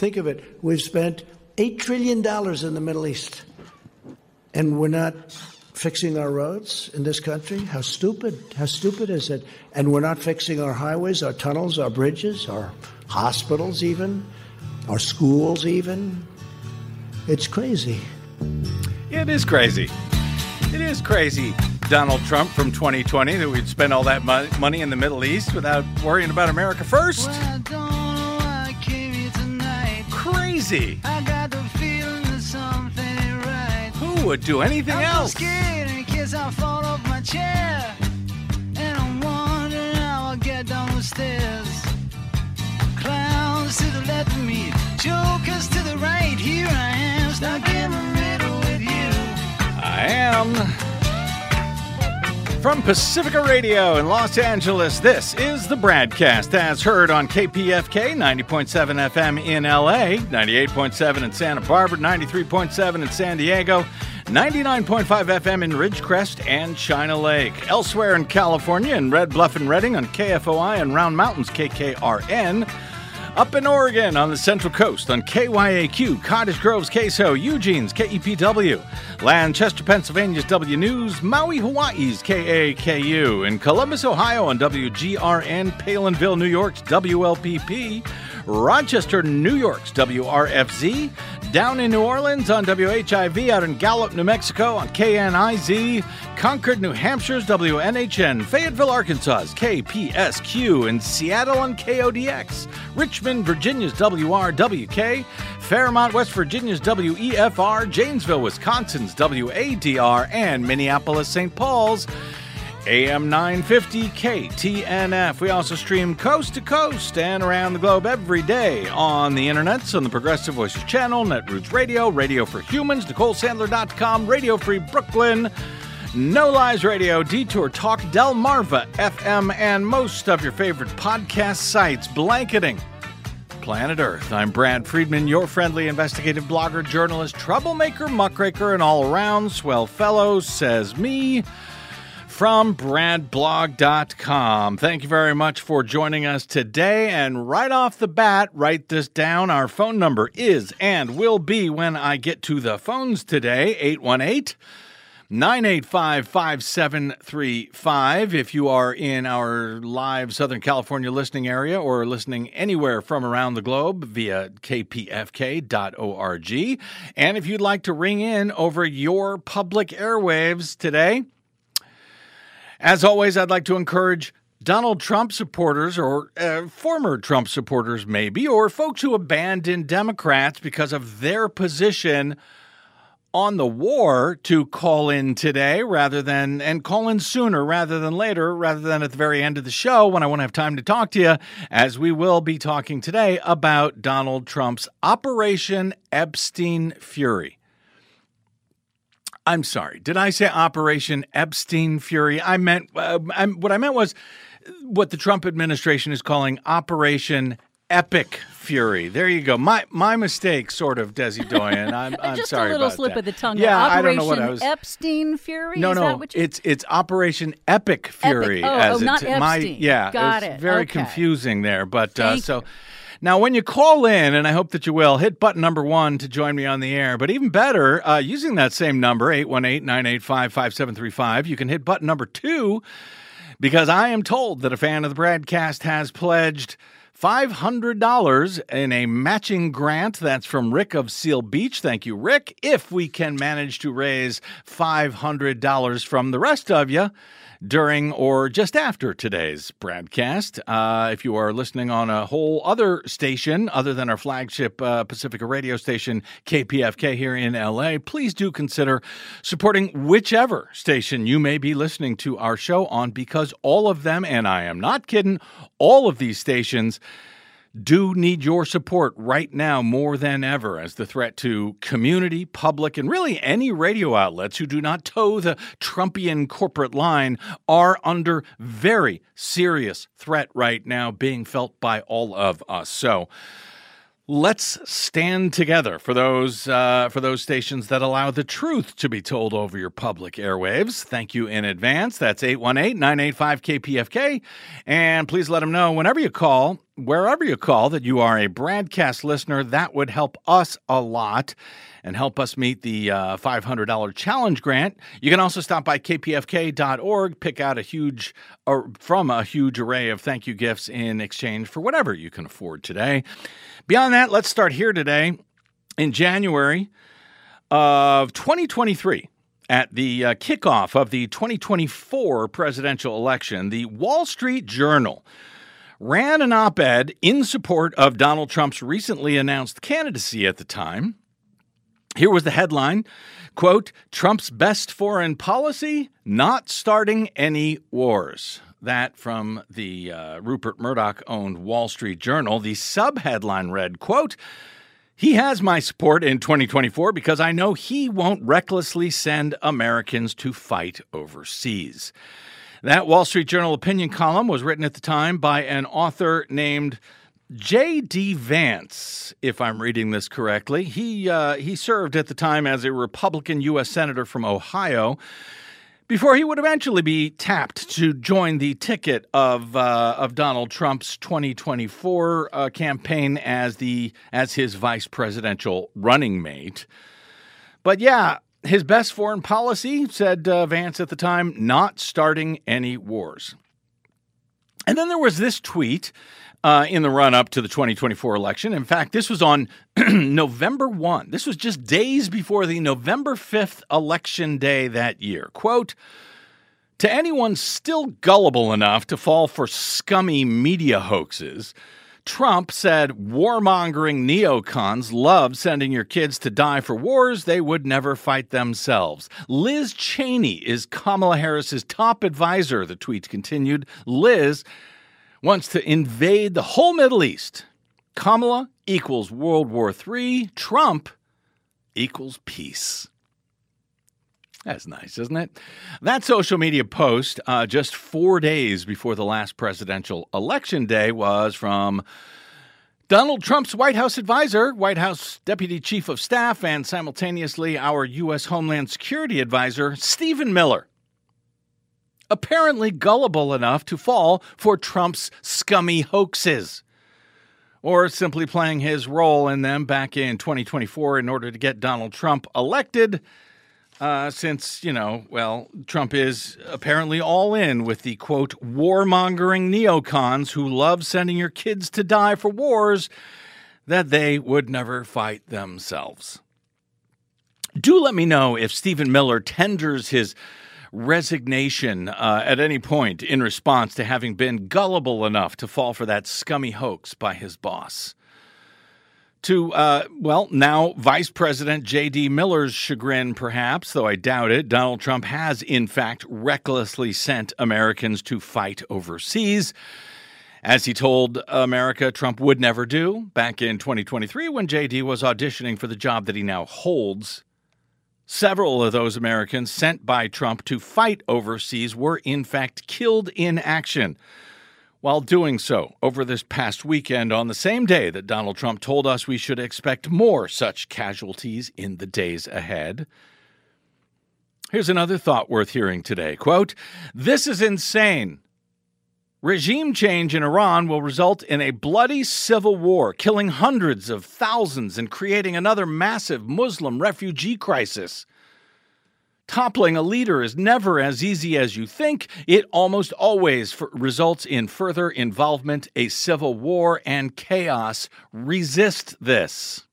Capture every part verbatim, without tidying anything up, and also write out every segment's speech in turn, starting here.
Think of it. We've spent eight trillion dollars in the Middle East, and we're not fixing our roads in this country? How stupid. How stupid is it? And we're not fixing our highways, our tunnels, our bridges, our hospitals even, our schools even. It's crazy. It is crazy. It is crazy, Donald Trump from twenty twenty, that we'd spend all that mo- money in the Middle East without worrying about America first. Well, I don't know why I came here tonight. Crazy. I got the feeling that something ain't right. Who would do anything I'm else? so scared in case I fall off my chair. And I'm wondering how I'll get down the stairs. Clowns to the left of me, jokers to the right. Here I am, stuck in the middle with you. I am. From Pacifica Radio in Los Angeles, this is the Bradcast, as heard on K P F K ninety point seven F M in L A, ninety-eight point seven in Santa Barbara, ninety-three point seven in San Diego, ninety-nine point five F M in Ridgecrest and China Lake. Elsewhere in California, in Red Bluff and Redding on K F O I and Round Mountains K K R N. Up in Oregon on the Central Coast on K Y A Q, Cottage Grove's K S O, Eugene's K E P W, Lancaster, Pennsylvania's W News, Maui, Hawaii's K A K U, in Columbus, Ohio on W G R N, Palinville, New York's W L P P, Rochester, New York's W R F Z, down in New Orleans on W H I V, out in Gallup, New Mexico on K N I Z, Concord, New Hampshire's W N H N, Fayetteville, Arkansas's K P S Q, in Seattle on K O D X, Richmond, Virginia's W R W K, Fairmont, West Virginia's W E F R, Janesville, Wisconsin's W A D R, and Minneapolis, Saint Paul's A M nine fifty K T N F. We also stream coast to coast and around the globe every day on the internets, on the Progressive Voices channel, Netroots Radio, Radio for Humans, Nicole Sandler dot com, Radio Free Brooklyn, No Lies Radio, Detour Talk, Delmarva F M, and most of your favorite podcast sites, blanketing Planet Earth. I'm Brad Friedman, your friendly investigative blogger, journalist, troublemaker, muckraker, and all-around swell fellow, says me, from brad blog dot com. Thank you very much for joining us today. And right off the bat, write this down. Our phone number is and will be, when I get to the phones today, eight one eight, nine eight five, five seven three five. If you are in our live Southern California listening area or listening anywhere from around the globe via K P F K dot org. And if you'd like to ring in over your public airwaves today, as always, I'd like to encourage Donald Trump supporters, or uh, former Trump supporters maybe, or folks who abandoned Democrats because of their position on the war, to call in today rather than, and call in sooner rather than later, rather than at the very end of the show when I won't have time to talk to you, as we will be talking today about Donald Trump's Operation Epstein Fury. I'm sorry. Did I say Operation Epstein Fury? I meant uh, I'm, what I meant was what the Trump administration is calling Operation Epic Fury. There you go. My my mistake, sort of, Desi Doyen. I'm, I'm Just sorry a little about slip that. of the tongue. Yeah, Operation I don't know what I was. Epstein Fury. No, is no, that what you... it's it's Operation Epic Fury. Epic. Oh, as oh, not it's, my, Epstein. Yeah, Got it's it. very Okay. confusing there. But uh, Thank so. you. Now, when you call in, and I hope that you will, hit button number one to join me on the air. But even better, uh, using that same number, eight one eight, nine eight five, five seven three five, you can hit button number two, because I am told that a fan of the Bradcast has pledged five hundred dollars in a matching grant. That's from Rick of Seal Beach. Thank you, Rick. If we can manage to raise five hundred dollars from the rest of you during or just after today's broadcast. Uh, if you are listening on a whole other station other than our flagship uh, Pacifica radio station, K P F K here in L A, please do consider supporting whichever station you may be listening to our show on, because all of them, and I am not kidding, all of these stations do need your support right now more than ever, as the threat to community, public, and really any radio outlets who do not toe the Trumpian corporate line are under very serious threat right now, being felt by all of us. So let's stand together for those uh, for those stations that allow the truth to be told over your public airwaves. Thank you in advance. That's eight one eight, nine eight five, K P F K. And please let them know whenever you call wherever you call that you are a Bradcast listener. That would help us a lot and help us meet the uh, five hundred dollars challenge grant. You can also stop by k p f k dot org, pick out a huge or from a huge array of thank you gifts in exchange for whatever you can afford today. Beyond that, let's start here today. In January of twenty twenty-three, at the uh, kickoff of the twenty twenty-four presidential election, the Wall Street Journal ran an op-ed in support of Donald Trump's recently announced candidacy at the time. Here was the headline, quote, "Trump's best foreign policy, not starting any wars." That from the uh, Rupert Murdoch-owned Wall Street Journal. The subheadline read, quote, "He has my support in twenty twenty-four because I know he won't recklessly send Americans to fight overseas." That Wall Street Journal opinion column was written at the time by an author named J D. Vance, if I'm reading this correctly. He uh, he served at the time as a Republican U S Senator from Ohio before he would eventually be tapped to join the ticket of uh, of Donald Trump's twenty twenty-four uh, campaign as the as his vice presidential running mate. But yeah, his best foreign policy, said uh, Vance at the time, not starting any wars. And then there was this tweet uh, in the run-up to the twenty twenty-four election. In fact, this was on November first. This was just days before the November fifth election day that year. Quote, "To anyone still gullible enough to fall for scummy media hoaxes, Trump said warmongering neocons love sending your kids to die for wars they would never fight themselves. Liz Cheney is Kamala Harris's top advisor," the tweet continued. "Liz wants to invade the whole Middle East. Kamala equals World War Three. Trump equals peace." That's nice, isn't it? That social media post, uh, just four days before the last presidential election day, was from Donald Trump's White House advisor, White House Deputy Chief of Staff, and simultaneously our U S Homeland Security advisor, Stephen Miller. Apparently gullible enough to fall for Trump's scummy hoaxes, or simply playing his role in them back in twenty twenty-four in order to get Donald Trump elected. Uh, since, you know, well, Trump is apparently all in with the, quote, warmongering neocons who love sending your kids to die for wars that they would never fight themselves. Do let me know if Stephen Miller tenders his resignation uh, at any point in response to having been gullible enough to fall for that scummy hoax by his boss. To, uh, well, now Vice President J D. Miller's chagrin, perhaps, though I doubt it, Donald Trump has, in fact, recklessly sent Americans to fight overseas, as he told America Trump would never do back in twenty twenty-three when J D was auditioning for the job that he now holds. Several of those Americans sent by Trump to fight overseas were, in fact, killed in action while doing so over this past weekend, on the same day that Donald Trump told us we should expect more such casualties in the days ahead. Here's another thought worth hearing today. Quote, "This is insane. Regime change in Iran will result in a bloody civil war, killing hundreds of thousands and creating another massive Muslim refugee crisis. Toppling a leader is never as easy as you think. It almost always f- results in further involvement, a civil war, and chaos. Resist this."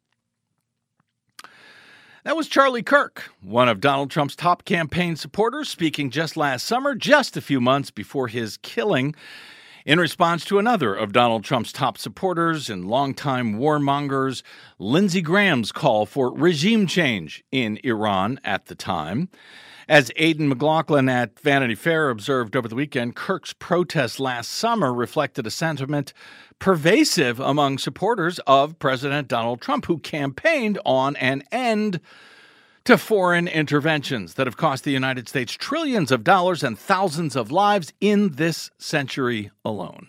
That was Charlie Kirk, one of Donald Trump's top campaign supporters, speaking just last summer, just a few months before his killing, in response to another of Donald Trump's top supporters and longtime warmongers, Lindsey Graham's call for regime change in Iran at the time. As Aidan McLaughlin at Vanity Fair observed over the weekend, Kirk's protest last summer reflected a sentiment pervasive among supporters of President Donald Trump, who campaigned on an end to foreign interventions that have cost the United States trillions of dollars and thousands of lives in this century alone.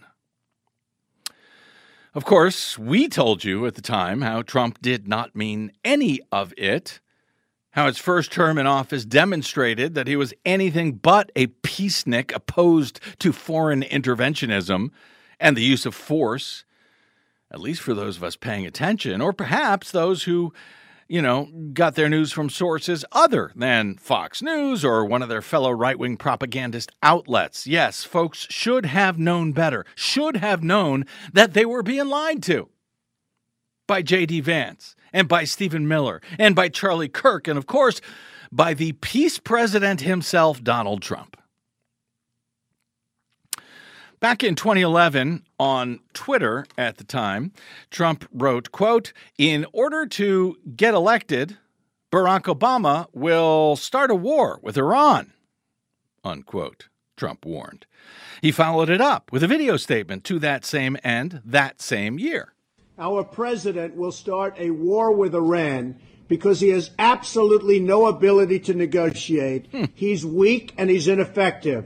Of course, we told you at the time how Trump did not mean any of it, how his first term in office demonstrated that he was anything but a peacenik opposed to foreign interventionism and the use of force, at least for those of us paying attention, or perhaps those who, you know, got their news from sources other than Fox News or one of their fellow right-wing propagandist outlets. Yes, folks should have known better, should have known that they were being lied to by J D. Vance and by Stephen Miller and by Charlie Kirk and, of course, by the peace president himself, Donald Trump. Back in twenty eleven, on Twitter at the time, Trump wrote, quote, "In order to get elected, Barack Obama will start a war with Iran," unquote, Trump warned. He followed it up with a video statement to that same end that same year. Our president will start a war with Iran because he has absolutely no ability to negotiate. Hmm. He's weak and he's ineffective.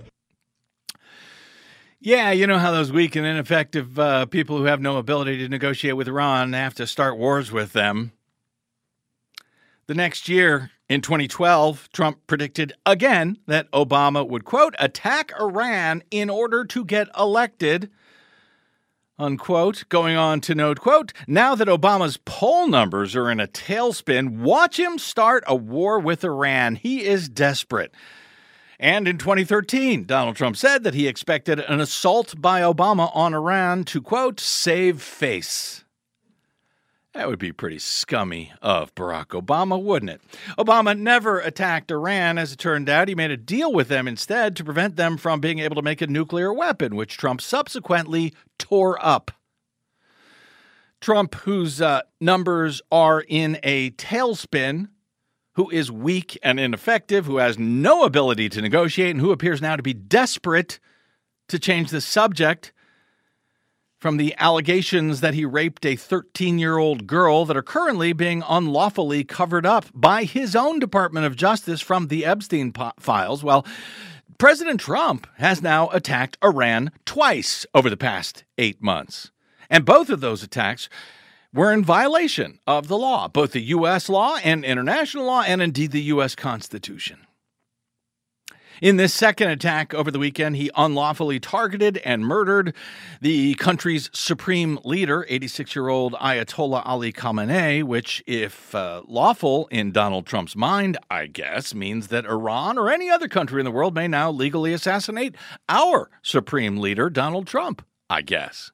Yeah, you know how those weak and ineffective uh, people who have no ability to negotiate with Iran have to start wars with them. The next year, in twenty twelve, Trump predicted again that Obama would, quote, "attack Iran in order to get elected," unquote, going on to note, quote, "Now that Obama's poll numbers are in a tailspin, watch him start a war with Iran. He is desperate." And in twenty thirteen, Donald Trump said that he expected an assault by Obama on Iran to, quote, "save face." That would be pretty scummy of Barack Obama, wouldn't it? Obama never attacked Iran. As it turned out, he made a deal with them instead to prevent them from being able to make a nuclear weapon, which Trump subsequently tore up. Trump, whose uh, numbers are in a tailspin, who is weak and ineffective, who has no ability to negotiate, and who appears now to be desperate to change the subject from the allegations that he raped a thirteen-year-old girl that are currently being unlawfully covered up by his own Department of Justice from the Epstein po- files. Well, President Trump has now attacked Iran twice over the past eight months. And both of those attacks were in violation of the law, both the U S law and international law, and indeed the U S Constitution. In this second attack over the weekend, he unlawfully targeted and murdered the country's supreme leader, eighty-six-year-old Ayatollah Ali Khamenei, which, if uh, lawful in Donald Trump's mind, I guess, means that Iran or any other country in the world may now legally assassinate our supreme leader, Donald Trump, I guess.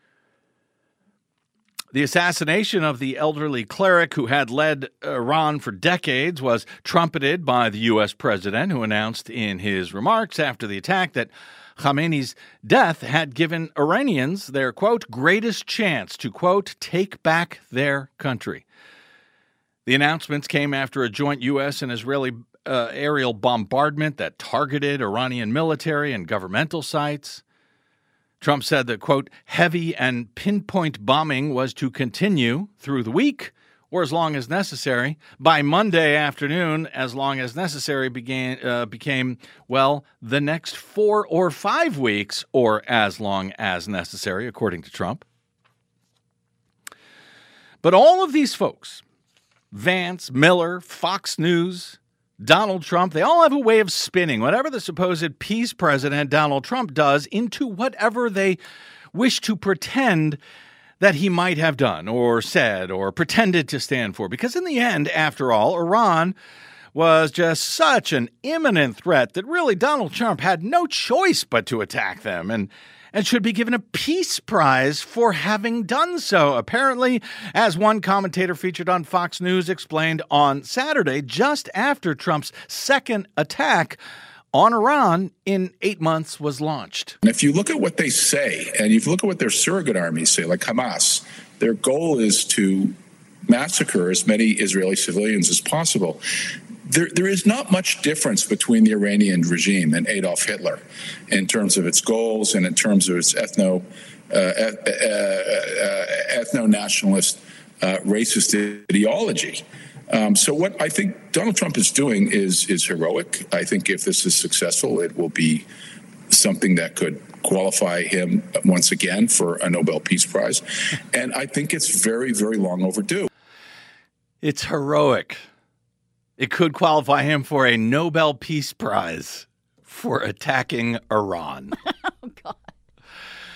The assassination of the elderly cleric who had led Iran for decades was trumpeted by the U S president, who announced in his remarks after the attack that Khamenei's death had given Iranians their, quote, "greatest chance to, quote, take back their country." The announcements came after a joint U S and Israeli uh, aerial bombardment that targeted Iranian military and governmental sites. Trump said that, quote, "heavy and pinpoint bombing was to continue through the week or as long as necessary. By Monday afternoon, as long as necessary began, uh, became, well, the next four or five weeks or as long as necessary," according to Trump. But all of these folks, Vance, Miller, Fox News, Donald Trump, they all have a way of spinning whatever the supposed peace president Donald Trump does into whatever they wish to pretend that he might have done or said or pretended to stand for. Because in the end, after all, Iran was just such an imminent threat that really Donald Trump had no choice but to attack them and and should be given a peace prize for having done so. Apparently, as one commentator featured on Fox News explained on Saturday, just after Trump's second attack on Iran in eight months was launched. And if you look at what they say, and if you look at what their surrogate armies say, like Hamas, their goal is to massacre as many Israeli civilians as possible. There, there is not much difference between the Iranian regime and Adolf Hitler in terms of its goals and in terms of its ethno, uh, uh, uh, ethno-nationalist, uh, racist ideology. Um, so what I think Donald Trump is doing is is heroic. I think if this is successful, it will be something that could qualify him once again for a Nobel Peace Prize. And I think it's very, very long overdue. It's heroic. It could qualify him for a Nobel Peace Prize for attacking Iran. Oh, God.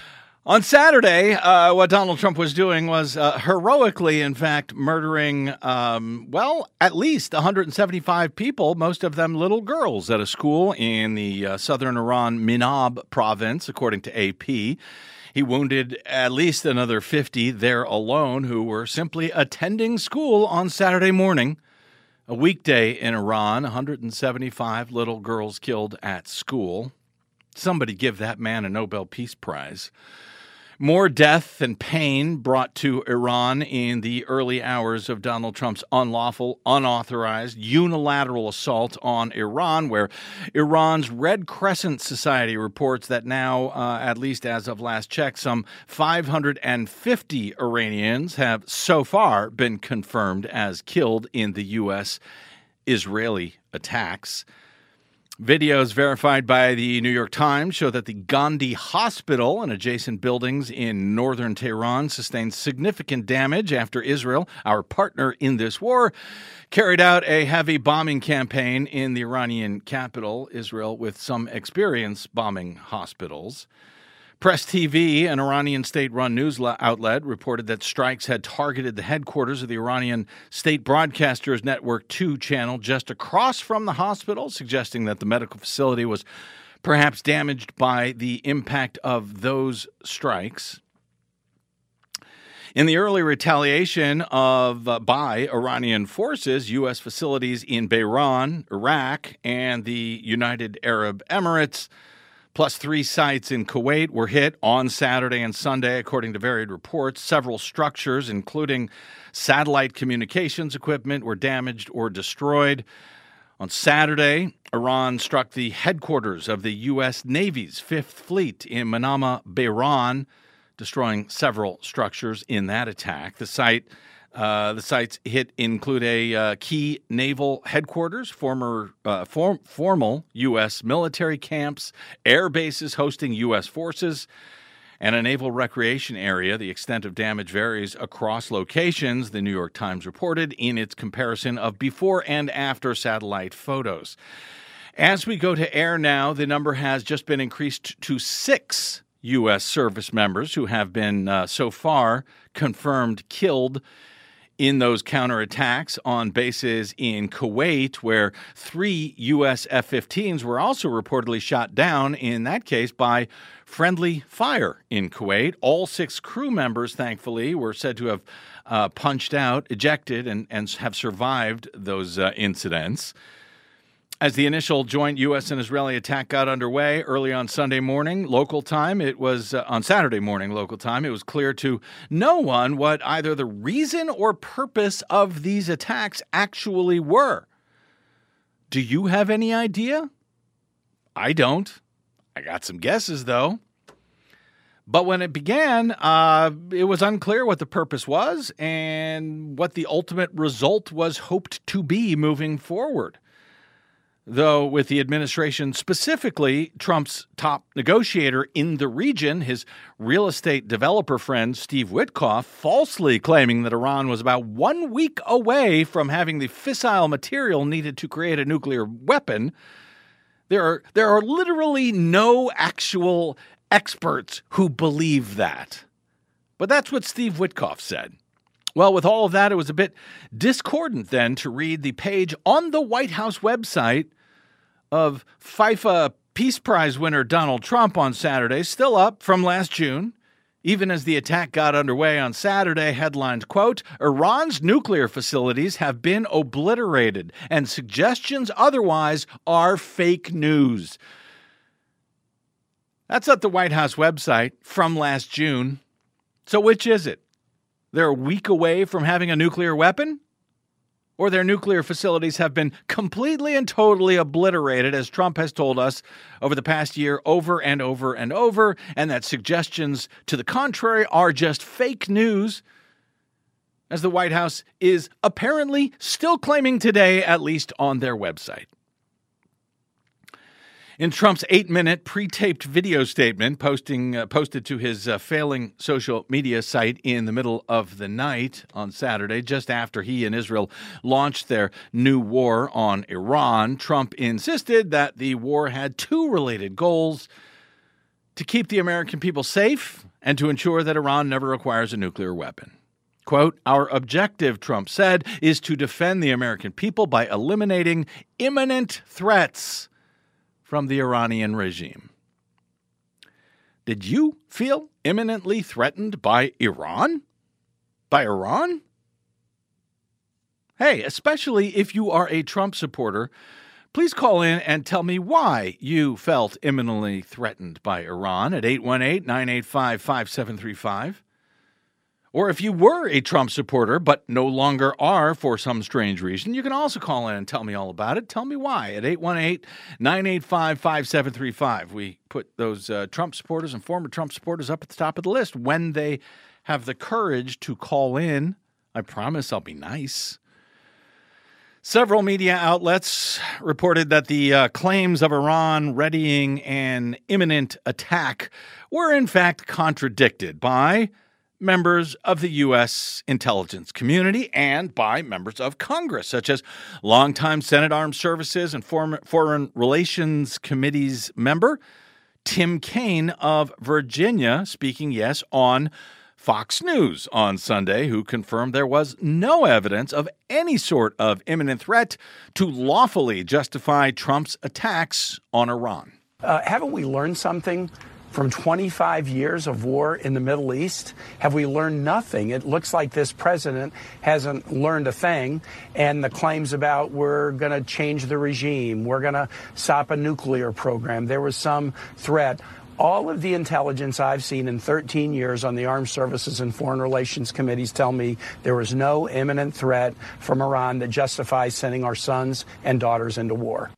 On Saturday, uh, what Donald Trump was doing was uh, heroically, in fact, murdering, um, well, at least one hundred seventy-five people, most of them little girls, at a school in the uh, southern Iran Minab province, according to A P. He wounded at least another fifty there alone who were simply attending school on Saturday morning. A weekday in Iran, one hundred seventy-five little girls killed at school. Somebody give that man a Nobel Peace Prize. More death and pain brought to Iran in the early hours of Donald Trump's unlawful, unauthorized, unilateral assault on Iran, where Iran's Red Crescent Society reports that now, uh, at least as of last check, some five hundred fifty Iranians have so far been confirmed as killed in the U S Israeli attacks. Videos verified by the New York Times show that the Gandhi Hospital and adjacent buildings in northern Tehran sustained significant damage after Israel, our partner in this war, carried out a heavy bombing campaign in the Iranian capital, Israel, with some experience bombing hospitals. Press T V, an Iranian state-run news outlet, reported that strikes had targeted the headquarters of the Iranian state broadcaster's Network two channel just across from the hospital, suggesting that the medical facility was perhaps damaged by the impact of those strikes. In the early retaliation of uh, by Iranian forces, U S facilities in Bahrain, Iraq, and the United Arab Emirates, plus three sites in Kuwait, were hit on Saturday and Sunday, according to varied reports. Several structures, including satellite communications equipment, were damaged or destroyed. On Saturday, Iran struck the headquarters of the U S Navy's Fifth Fleet in Manama, Bahrain, destroying several structures in that attack. The site Uh, the sites hit include a uh, key naval headquarters, former uh, form, formal U S military camps, air bases hosting U S forces, and a naval recreation area. The extent of damage varies across locations, the New York Times reported in its comparison of before and after satellite photos. As we go to air now, the number has just been increased to six U S service members who have been uh, so far confirmed killed in those counterattacks on bases in Kuwait, where three U S F fifteens were also reportedly shot down, in that case by friendly fire in Kuwait. All six crew members, thankfully, were said to have uh, punched out, ejected, and, and have survived those uh, incidents. As the initial joint U S and Israeli attack got underway early on Sunday morning, local time, it was uh, on Saturday morning, local time, it was clear to no one what either the reason or purpose of these attacks actually were. Do you have any idea? I don't. I got some guesses, though. But when it began, uh, it was unclear what the purpose was and what the ultimate result was hoped to be moving forward. Though with the administration, specifically Trump's top negotiator in the region, his real estate developer friend Steve Witkoff, falsely claiming that Iran was about one week away from having the fissile material needed to create a nuclear weapon, there are there are literally no actual experts who believe that. But that's what Steve Witkoff said. Well, with all of that, it was a bit discordant then to read the page on the White House website of FIFA Peace Prize winner Donald Trump on Saturday, still up from last June. Even as the attack got underway on Saturday, headlined, quote, Iran's nuclear facilities have been obliterated and suggestions otherwise are fake news. That's at the White House website from last June. So which is it? They're a week away from having a nuclear weapon? Or their nuclear facilities have been completely and totally obliterated, as Trump has told us over the past year over and over and over, and that suggestions to the contrary are just fake news, as the White House is apparently still claiming today, at least on their website. In Trump's eight-minute pre-taped video statement posting, uh, posted to his uh, failing social media site in the middle of the night on Saturday, just after he and Israel launched their new war on Iran, Trump insisted that the war had two related goals: to keep the American people safe and to ensure that Iran never acquires a nuclear weapon. Quote, our objective, Trump said, is to defend the American people by eliminating imminent threats from the Iranian regime. Did you feel imminently threatened by Iran? By Iran? Hey, especially if you are a Trump supporter, please call in and tell me why you felt imminently threatened by Iran at eight one eight, nine eight five, five seven three five. Or if you were a Trump supporter but no longer are for some strange reason, you can also call in and tell me all about it. Tell me why at eight one eight, nine eight five, five seven three five. We put those uh, Trump supporters and former Trump supporters up at the top of the list when they have the courage to call in. I promise I'll be nice. Several media outlets reported that the uh, claims of Iran readying an imminent attack were in fact contradicted by members of the U S intelligence community and by members of Congress, such as longtime Senate Armed Services and former Foreign Relations Committee's member Tim Kaine of Virginia, speaking, yes, on Fox News on Sunday, who confirmed there was no evidence of any sort of imminent threat to lawfully justify Trump's attacks on Iran. Uh, haven't we learned something from twenty-five years of war in the Middle East? Have we learned nothing? It looks like this president hasn't learned a thing, and the claims about we're going to change the regime, we're going to stop a nuclear program, there was some threat. All of the intelligence I've seen in thirteen years on the Armed Services and Foreign Relations Committees tell me there was no imminent threat from Iran that justifies sending our sons and daughters into war.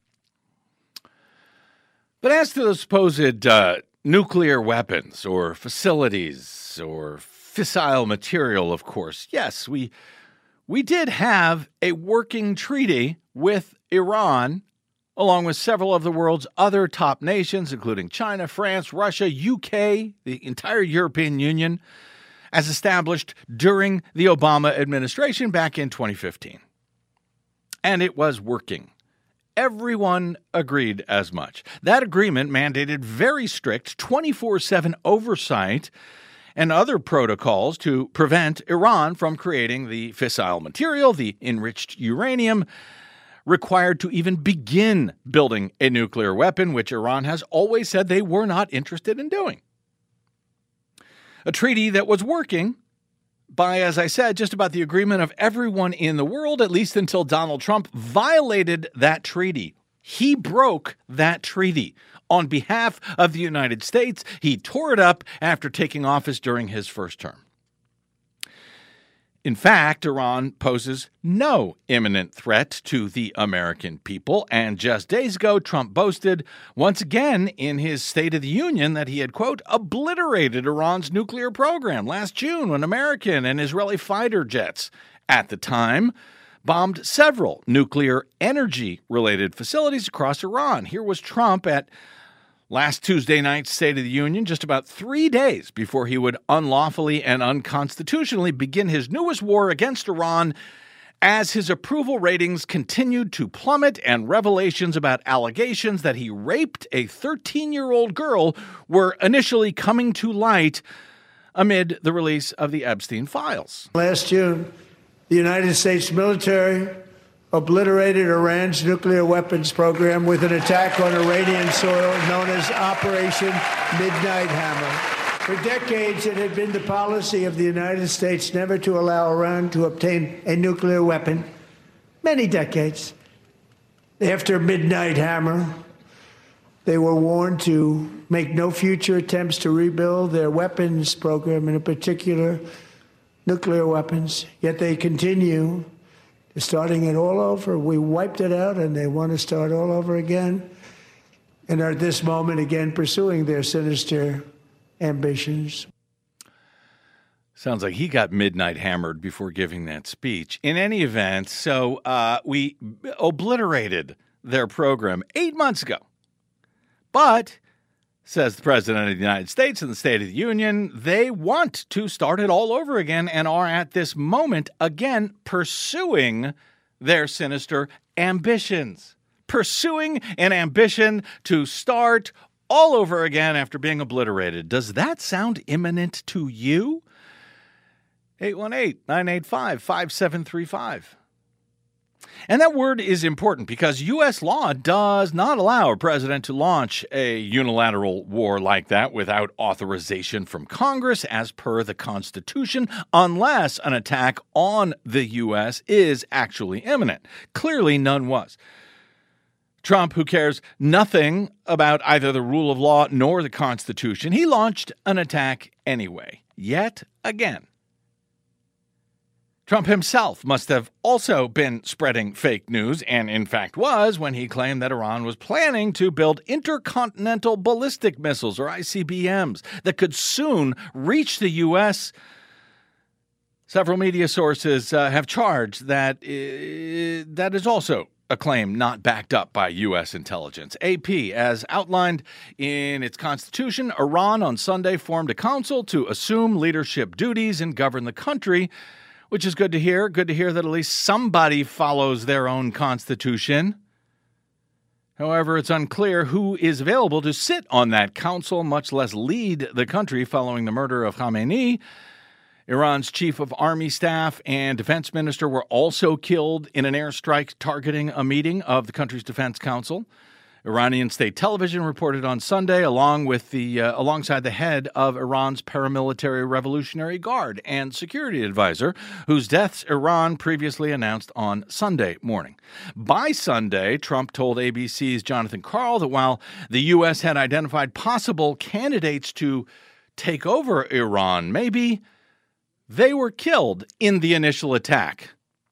But as to the supposed uh, nuclear weapons or facilities or fissile material, of course, yes, we we did have a working treaty with Iran, along with several of the world's other top nations, including China, France, Russia, U K, the entire European Union, as established during the Obama administration back in twenty fifteen. And it was working. Everyone agreed as much. That agreement mandated very strict twenty-four seven oversight and other protocols to prevent Iran from creating the fissile material, the enriched uranium, required to even begin building a nuclear weapon, which Iran has always said they were not interested in doing. A treaty that was working by, as I said, just about the agreement of everyone in the world, at least until Donald Trump violated that treaty. He broke that treaty. On behalf of the United States, he tore it up after taking office during his first term. In fact, Iran poses no imminent threat to the American people, and just days ago, Trump boasted once again in his State of the Union that he had, quote, obliterated Iran's nuclear program last June when American and Israeli fighter jets, at the time, bombed several nuclear energy-related facilities across Iran. Here was Trump at last Tuesday night's State of the Union, just about three days before he would unlawfully and unconstitutionally begin his newest war against Iran as his approval ratings continued to plummet and revelations about allegations that he raped a thirteen-year-old girl were initially coming to light amid the release of the Epstein files. Last June, the United States military obliterated Iran's nuclear weapons program with an attack on Iranian soil known as Operation Midnight Hammer. For decades, it had been the policy of the United States never to allow Iran to obtain a nuclear weapon. Many decades. After Midnight Hammer, they were warned to make no future attempts to rebuild their weapons program, and in particular, nuclear weapons. Yet they continue starting it all over. We wiped it out, and they want to start all over again, and are at this moment again pursuing their sinister ambitions. Sounds like he got midnight hammered before giving that speech. In any event, so uh, we obliterated their program eight months ago. But, says the President of the United States in the State of the Union, they want to start it all over again and are at this moment again pursuing their sinister ambitions. Pursuing an ambition to start all over again after being obliterated. Does that sound imminent to you? eight one eight, nine eight five, five seven three five. And that word is important because U S law does not allow a president to launch a unilateral war like that without authorization from Congress as per the Constitution, unless an attack on the U S is actually imminent. Clearly, none was. Trump, who cares nothing about either the rule of law nor the Constitution, he launched an attack anyway, yet again. Trump himself must have also been spreading fake news, and in fact was, when he claimed that Iran was planning to build intercontinental ballistic missiles, or I C B Ms, that could soon reach the U S. Several media sources uh, have charged that uh, that is also a claim not backed up by U S intelligence. A P, as outlined in its constitution, Iran on Sunday formed a council to assume leadership duties and govern the country, which is good to hear. Good to hear that at least somebody follows their own constitution. However, it's unclear who is available to sit on that council, much less lead the country following the murder of Khamenei. Iran's chief of army staff and defense minister were also killed in an airstrike targeting a meeting of the country's defense council. Iranian state television reported on Sunday, along with the uh, alongside the head of Iran's paramilitary Revolutionary Guard and security advisor, whose deaths Iran previously announced on Sunday morning. By Sunday, Trump told A B C's Jonathan Karl that while the U S had identified possible candidates to take over Iran, maybe they were killed in the initial attack.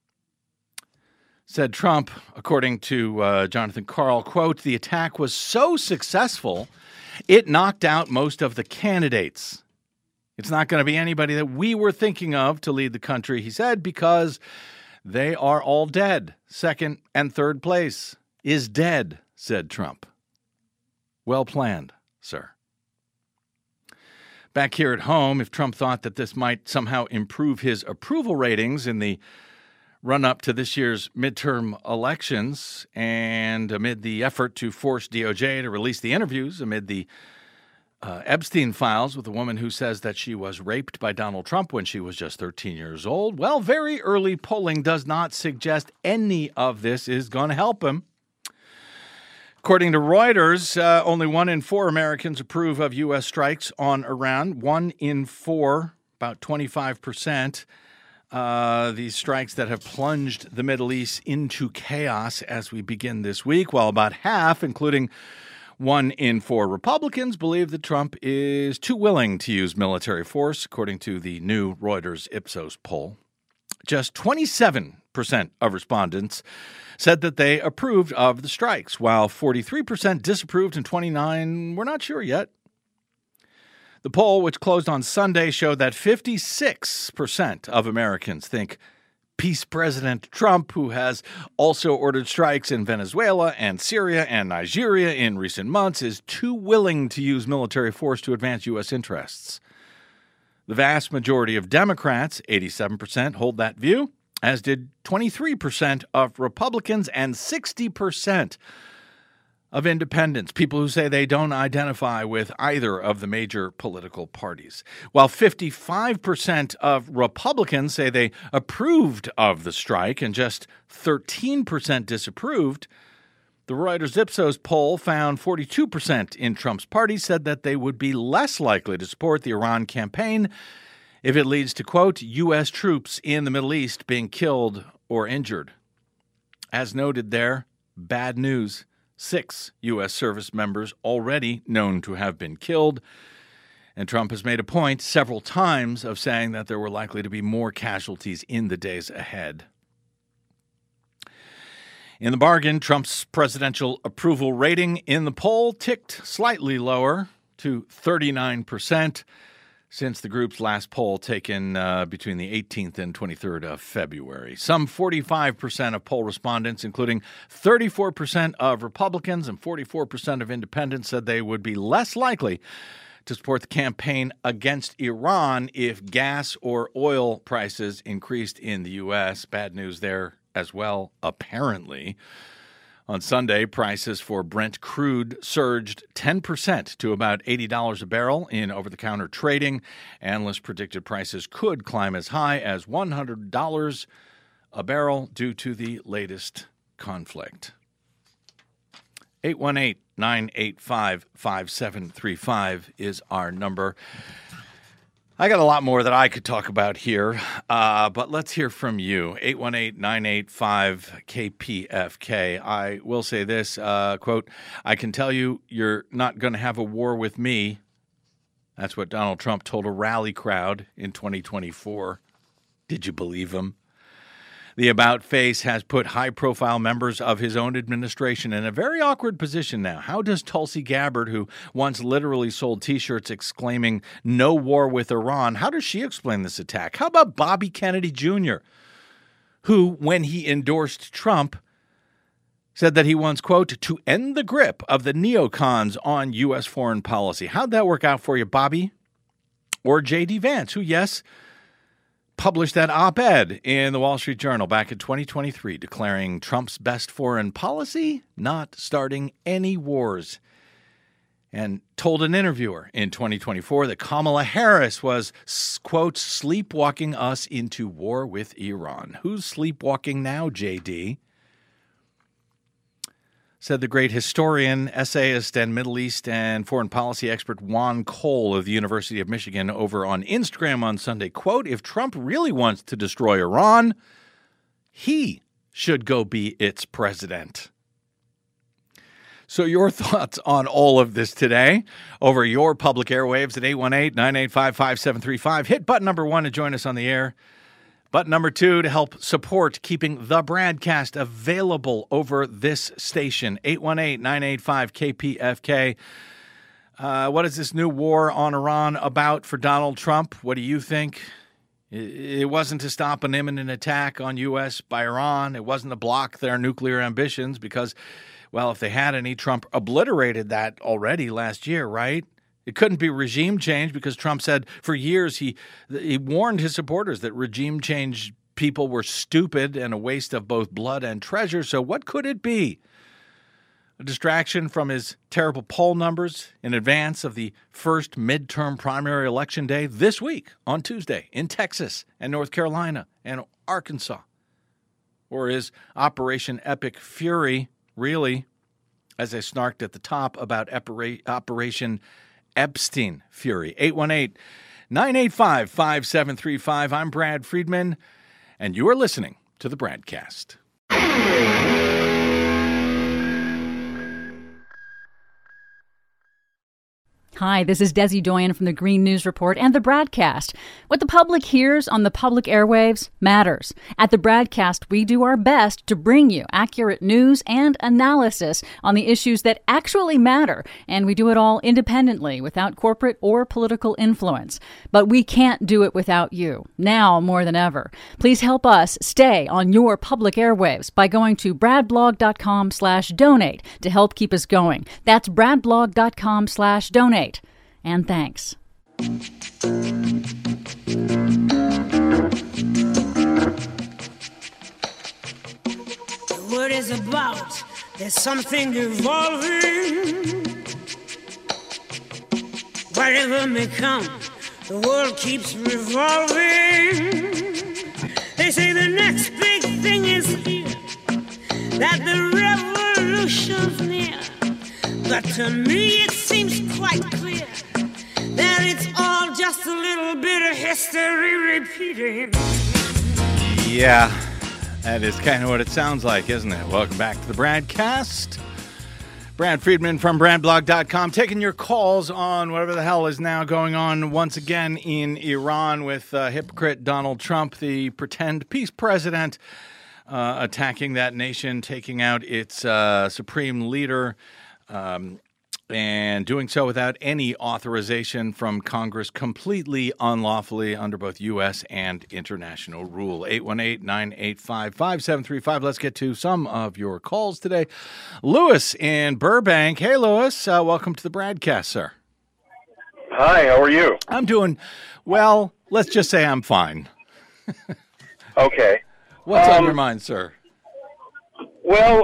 Said Trump, according to uh, Jonathan Karl, quote, "The attack was so successful, it knocked out most of the candidates. It's not going to be anybody that we were thinking of to lead the country," he said, "because they are all dead. Second and third place is dead," said Trump. Well planned, sir. Back here at home, if Trump thought that this might somehow improve his approval ratings in the run-up to this year's midterm elections, and amid the effort to force D O J to release the interviews amid the uh, Epstein files with a woman who says that she was raped by Donald Trump when she was just thirteen years old, well, very early polling does not suggest any of this is going to help him. According to Reuters, uh, only one in four Americans approve of U S strikes on Iran. One in four, about twenty-five percent. Uh, these strikes that have plunged the Middle East into chaos as we begin this week, while about half, including one in four Republicans, believe that Trump is too willing to use military force, according to the new Reuters Ipsos poll. Just twenty-seven percent of respondents said that they approved of the strikes, while forty-three percent disapproved and twenty-nine percent were not sure yet. The poll, which closed on Sunday, showed that fifty-six percent of Americans think Peace President Trump, who has also ordered strikes in Venezuela and Syria and Nigeria in recent months, is too willing to use military force to advance U S interests. The vast majority of Democrats, eighty-seven percent, hold that view, as did twenty-three percent of Republicans and sixty percent of independents, people who say they don't identify with either of the major political parties. While fifty-five percent of Republicans say they approved of the strike and just thirteen percent disapproved, the Reuters Ipsos poll found forty-two percent in Trump's party said that they would be less likely to support the Iran campaign if it leads to, quote, U S troops in the Middle East being killed or injured. As noted there, bad news. Six U S service members already known to have been killed, and Trump has made a point several times of saying that there were likely to be more casualties in the days ahead. In the bargain, Trump's presidential approval rating in the poll ticked slightly lower to thirty-nine percent since the group's last poll taken uh, between the eighteenth and twenty-third of February. Some forty-five percent of poll respondents, including thirty-four percent of Republicans and forty-four percent of independents, said they would be less likely to support the campaign against Iran if gas or oil prices increased in the U S. Bad news there as well, apparently. On Sunday, prices for Brent crude surged ten percent to about eighty dollars a barrel in over-the-counter trading. Analysts predicted prices could climb as high as one hundred dollars a barrel due to the latest conflict. eight one eight, nine eight five, five seven three five is our number. I got a lot more that I could talk about here, uh, but let's hear from you. eight one eight, nine eight five, K P F K. I will say this, uh, quote, I can tell you you're not going to have a war with me. That's what Donald Trump told a rally crowd in twenty twenty-four. Did you believe him? The about face has put high-profile members of his own administration in a very awkward position now. How does Tulsi Gabbard, who once literally sold T-shirts exclaiming, "No war with Iran," how does she explain this attack? How about Bobby Kennedy Junior, who, when he endorsed Trump, said that he wants, quote, to end the grip of the neocons on U S foreign policy. How'd that work out for you, Bobby? Or J D. Vance, who, yes, published that op-ed in the Wall Street Journal back in twenty twenty-three declaring Trump's best foreign policy, not starting any wars, and told an interviewer in twenty twenty-four that Kamala Harris was, quote, sleepwalking us into war with Iran. Who's sleepwalking now, J D? Said the great historian, essayist, and Middle East and foreign policy expert Juan Cole of the University of Michigan over on Instagram on Sunday, quote, if Trump really wants to destroy Iran, he should go be its president. So your thoughts on all of this today over your public airwaves at eight one eight, nine eight five, five seven three five. Hit button number one to join us on the air. Button number two to help support keeping the broadcast available over this station, eight one eight, nine eight five, K P F K. Uh, what is this new war on Iran about for Donald Trump? What do you think? It wasn't to stop an imminent attack on U S by Iran. It wasn't to block their nuclear ambitions because, well, if they had any, Trump obliterated that already last year, right? It couldn't be regime change because Trump said for years he he warned his supporters that regime change people were stupid and a waste of both blood and treasure. So what could it be? A distraction from his terrible poll numbers in advance of the first midterm primary election day this week on Tuesday in Texas and North Carolina and Arkansas? Or is Operation Epic Fury really, as I snarked at the top about Operation Epstein Fury? eight one eight, nine eight five, five seven three five. I'm Brad Friedman, and you are listening to the Bradcast. Hi, this is Desi Doyen from the Green News Report and the Bradcast. What the public hears on the public airwaves matters. At the Bradcast, we do our best to bring you accurate news and analysis on the issues that actually matter, and we do it all independently without corporate or political influence. But we can't do it without you, now more than ever. Please help us stay on your public airwaves by going to bradblog.com slash donate to help keep us going. That's bradblog.com slash donate. And thanks. The word is about, there's something evolving. Whatever may come, the world keeps revolving. They say the next big thing is here, that the revolution's near. But to me it seems quite clear that it's all just a little bit of history repeating. Yeah, that is kind of what it sounds like, isn't it? Welcome back to the Bradcast. Brad Friedman from brad blog dot com taking your calls on whatever the hell is now going on once again in Iran with uh, hypocrite Donald Trump, the pretend peace president, uh, attacking that nation, taking out its uh, supreme leader, Um, and doing so without any authorization from Congress, completely unlawfully under both U S and international rule. eight one eight, nine eight five, five seven three five. Let's get to some of your calls today. Lewis in Burbank. Hey, Lewis. Uh, welcome to the Bradcast, sir. Hi, how are you? I'm doing well. Let's just say I'm fine. Okay. What's um, on your mind, sir? Well,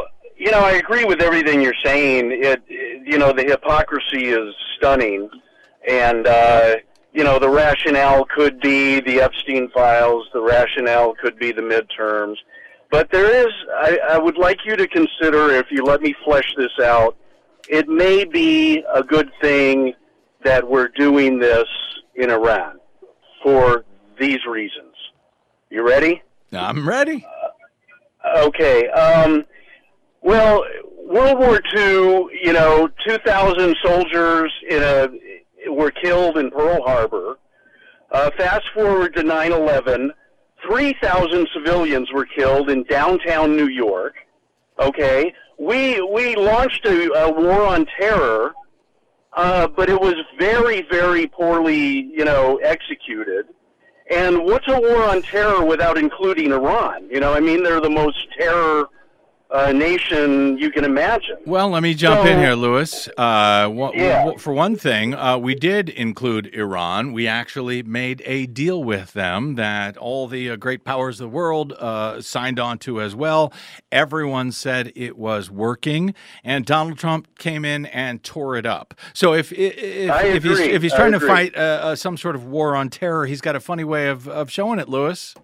you know, I agree with everything you're saying. It, it you know, the hypocrisy is stunning, and uh, you know, the rationale could be the Epstein files. The rationale could be the midterms. But there is, I, I would like you to consider, if you let me flesh this out, it may be a good thing that we're doing this in Iran for these reasons. You ready? I'm ready. Uh, okay. Um, well, World War Two, you know, two thousand soldiers in a were killed in Pearl Harbor. Uh, fast forward to nine eleven, three thousand civilians were killed in downtown New York. Okay, we we launched a, a war on terror, uh, but it was very, very poorly, you know, executed. And what's a war on terror without including Iran? You know, I mean, they're the most terror uh, nation you can imagine. Well, let me jump So- in here, Lewis. Uh, w- Yeah. w- for one thing, uh, we did include Iran. We actually made a deal with them that all the uh, great powers of the world uh, signed on to as well. Everyone said it was working, and Donald Trump came in and tore it up. So if if, I if he's agree. if he's I trying to agree. fight uh, uh, some sort of war on terror, he's got a funny way of, of showing it, Lewis.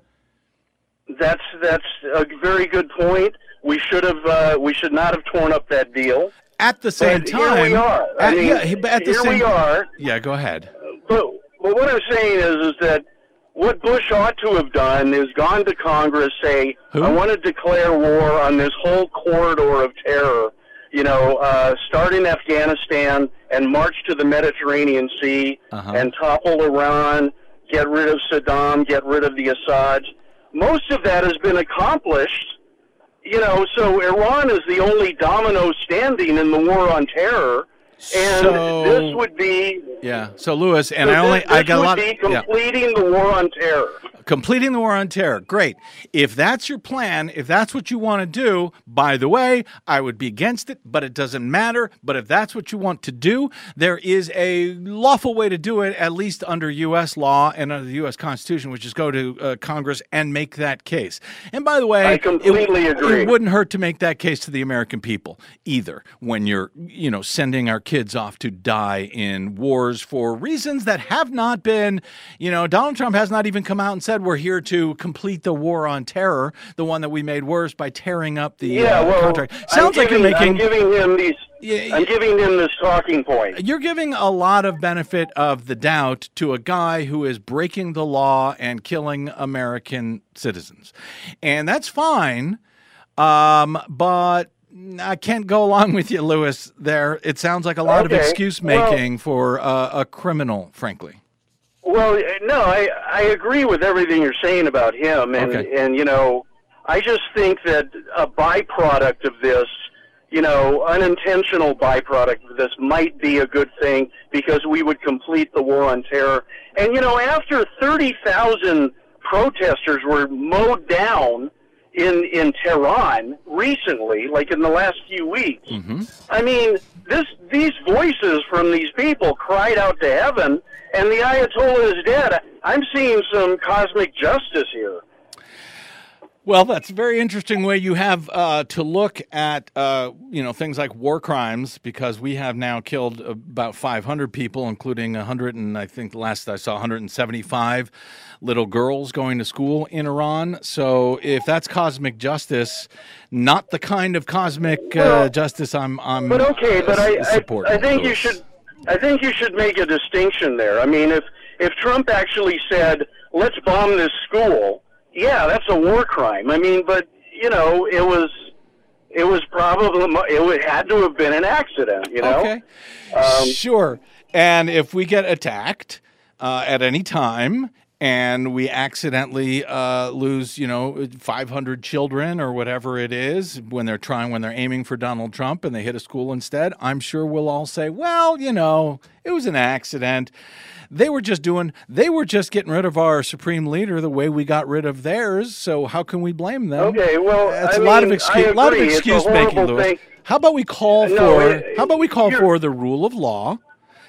That's that's a very good point. We should have uh, we should not have torn up that deal. At the same But time, here we are. I at- mean, yeah, he- but at the here same, we are. Yeah, go ahead. But, but what I'm saying is, is that what Bush ought to have done is gone to Congress, say, Who? I want to declare war on this whole corridor of terror, you know, uh, start in Afghanistan and march to the Mediterranean Sea Uh-huh. and topple Iran, get rid of Saddam, get rid of the Assads. Most of that has been accomplished. You know, so Iran is the only domino standing in the war on terror, and So- this would be Yeah. So Lewis, and so I only this, I this got a would lot. be yeah. completing the war on terror. Completing the war on terror. Great. If that's your plan, if that's what you want to do, by the way, I would be against it, but it doesn't matter. But if that's what you want to do, there is a lawful way to do it, at least under U S law and under the U S Constitution, which is go to uh, Congress and make that case. And by the way, I completely it, agree. it wouldn't hurt to make that case to the American people either when you're, you know, sending our kids off to die in wars for reasons that have not been, you know, Donald Trump has not even come out and said we're here to complete the war on terror, the one that we made worse by tearing up the Yeah, uh, well, contract. I'm Sounds like you're giving- making I'm giving him these. Yeah, I'm yeah. giving him this talking point. You're giving a lot of benefit of the doubt to a guy who is breaking the law and killing American citizens. And that's fine, um, but I can't go along with you, Lewis, there. It sounds like a lot of Okay, excuse making for uh, a criminal, frankly. Well, no, I I agree with everything you're saying about him, and Okay. and you know, I just think that a byproduct of this, you know, unintentional byproduct of this might be a good thing because we would complete the war on terror. And you know, after thirty thousand protesters were mowed down in in Tehran recently, like in the last few weeks, Mm-hmm. I mean, this these voices from these people cried out to heaven, and the Ayatollah is dead. I'm seeing some cosmic justice here. Well, that's a very interesting way you have uh, to look at, uh, you know, things like war crimes, because we have now killed about five hundred people, including one hundred, and I think last I saw one hundred seventy-five little girls going to school in Iran. So if that's cosmic justice, not the kind of cosmic uh, Well, justice I'm, I'm But okay, but I, uh, I, supporting. I think you Lewis. should, I think you should make a distinction there. I mean, if if Trump actually said, "Let's bomb this school," yeah, that's a war crime. I mean, but you know, it was, it was probably, it would, had to have been an accident. You know. Okay. Um, Sure. And if we get attacked uh, at any time and we accidentally uh, lose, you know, five hundred children or whatever it is when they're trying, when they're aiming for Donald Trump and they hit a school instead, I'm sure we'll all say, well, you know, it was an accident. They were just doing, they were just getting rid of our supreme leader the way we got rid of theirs. So how can we blame them? Okay, well, It's I a lot of mean, excuse, I a lot of agree. It's a excuse making, horrible Lewis. thing. How about we call No, for? it- how about we call you're- for the rule of law?